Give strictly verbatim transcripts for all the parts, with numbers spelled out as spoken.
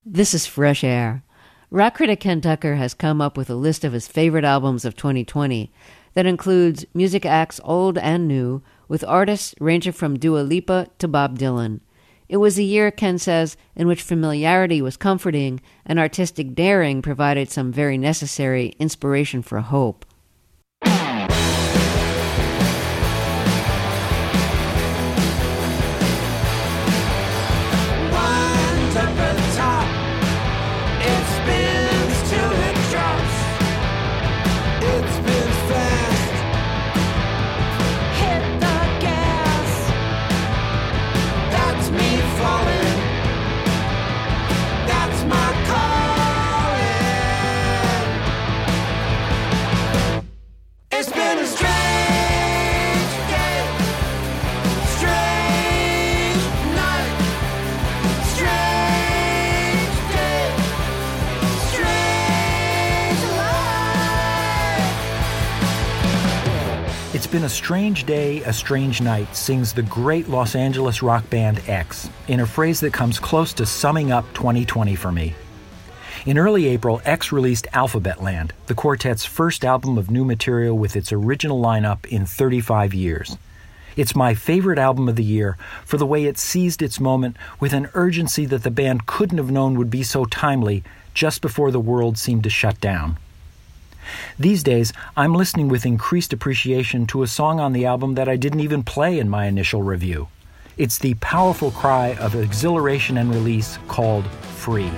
This is Fresh Air. Rock critic Ken Tucker has come up with a list of his favorite albums of twenty twenty that includes music acts old and new, with artists ranging from Dua Lipa to Bob Dylan. It was a year, Ken says, in which familiarity was comforting and artistic daring provided some very necessary inspiration for hope. It's been a strange day, a strange night, sings the great Los Angeles rock band X, in a phrase that comes close to summing up twenty twenty for me. In early April, X released Alphabet Land, the quartet's first album of new material with its original lineup in thirty-five years. It's my favorite album of the year for the way it seized its moment with an urgency that the band couldn't have known would be so timely just before the world seemed to shut down. These days, I'm listening with increased appreciation to a song on the album that I didn't even play in my initial review. It's the powerful cry of exhilaration and release called Free.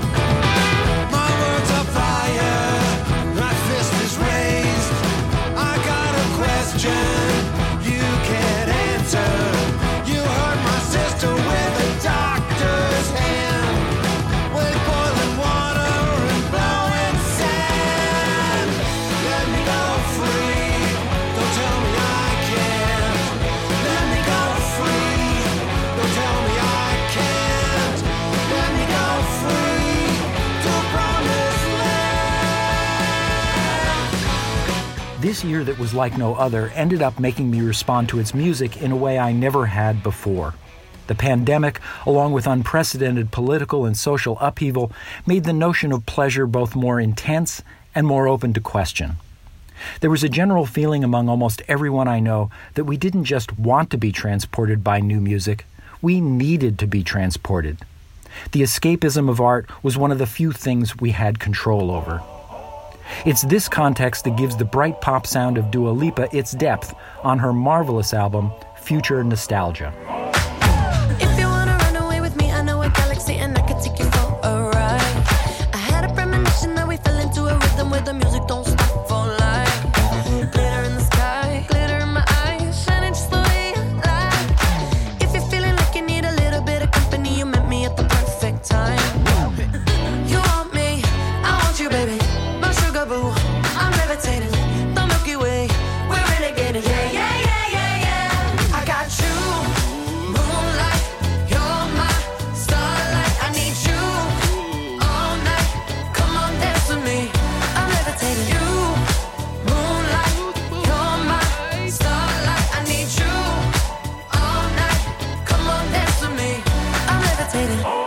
This year that was like no other ended up making me respond to its music in a way I never had before. The pandemic, along with unprecedented political and social upheaval, made the notion of pleasure both more intense and more open to question. There was a general feeling among almost everyone I know that we didn't just want to be transported by new music, we needed to be transported. The escapism of art was one of the few things we had control over. It's this context that gives the bright pop sound of Dua Lipa its depth on her marvelous album, Future Nostalgia. If you wanna run away with me, I know a galaxy and I could take you for a ride. I had a premonition that we fell into a rhythm where the music don't stop for life. Glitter in the sky, glitter in my eyes, shining just the way you like. If you're feeling like you need a little bit of company, you met me at the perfect time. You want me, I want you, baby. I'm levitating, the Milky Way, we're renegading, yeah, yeah, yeah, yeah, yeah. I got you, moonlight, you're my starlight. I need you all night, come on dance with me. I'm levitating, you, moonlight, you're my starlight. I need you all night, come on dance with me. I'm levitating.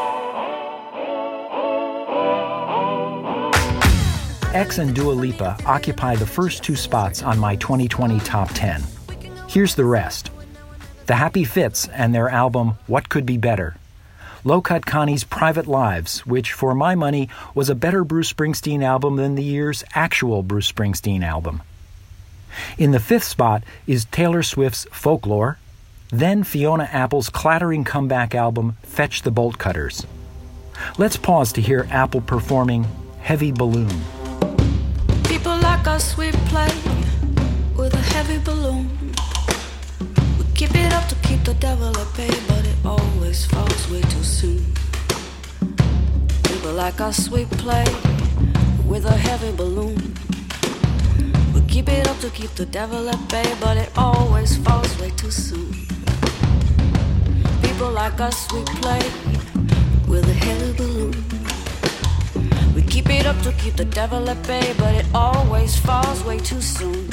X and Dua Lipa occupy the first two spots on my twenty twenty top ten. Here's the rest. The Happy Fits and their album What Could Be Better. Low Cut Connie's Private Lives, which for my money was a better Bruce Springsteen album than the year's actual Bruce Springsteen album. In the fifth spot is Taylor Swift's Folklore, then Fiona Apple's clattering comeback album Fetch the Bolt Cutters. Let's pause to hear Apple performing Heavy Balloon. People like us, we play with a heavy balloon. We keep it up to keep the devil at bay, but it always falls way too soon. People like us, we play with a heavy balloon. We keep it up to keep the devil at bay, but it always falls way too soon. People like us, we play with a heavy balloon. We keep it up to keep the devil at bay, but it always falls way too soon.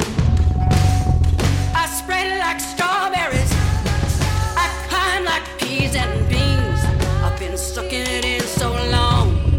I spread it like strawberries, I climb like peas and beans. I've been sucking it in so long,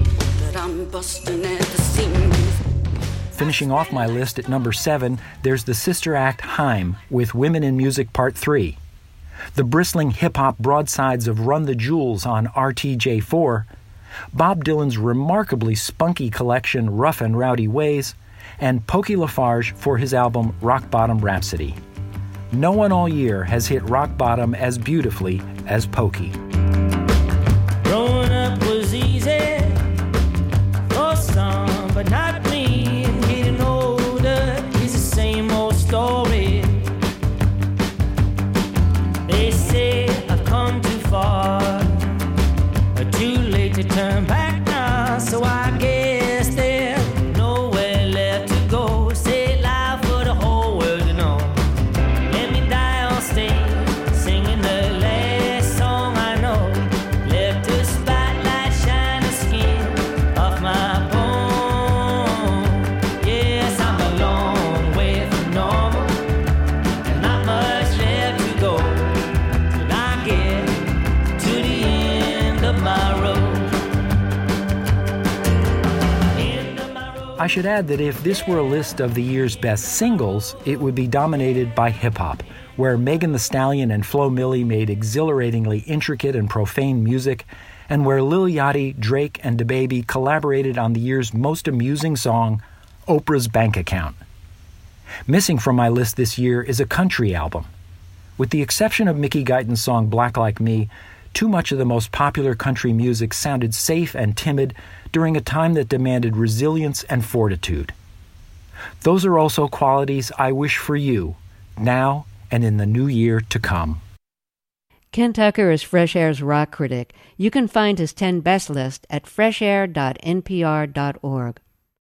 busting at the seams. Finishing off my list at number seven, there's the sister act Haim with Women in Music Part three. The bristling hip-hop broadsides of Run the Jewels on R T J four, Bob Dylan's remarkably spunky collection Rough and Rowdy Ways, and Pokey Lafarge for his album Rock Bottom Rhapsody. No one all year has hit rock bottom as beautifully as Pokey. Growing up was easy for some, but not me. Getting older is the same old story. They say I've come too far, but too late to turn back now. So I guess there's nowhere left to go. Say it loud for the whole world to know. Let me die on stage, singing the last song I know. Left the spotlight shining skin off my bone. Yes, I'm a long way from normal, and not much left to go till I get to the end of my road. End of my road. I should add that if this were a list of the year's best singles, it would be dominated by hip-hop, where Megan Thee Stallion and Flo Milli made exhilaratingly intricate and profane music, and where Lil Yachty, Drake, and DaBaby collaborated on the year's most amusing song, Oprah's Bank Account. Missing from my list this year is a country album. With the exception of Mickey Guyton's song Black Like Me, too much of the most popular country music sounded safe and timid during a time that demanded resilience and fortitude. Those are also qualities I wish for you, now and in the new year to come. Ken Tucker is Fresh Air's rock critic. You can find his ten best list at fresh air dot n p r dot org.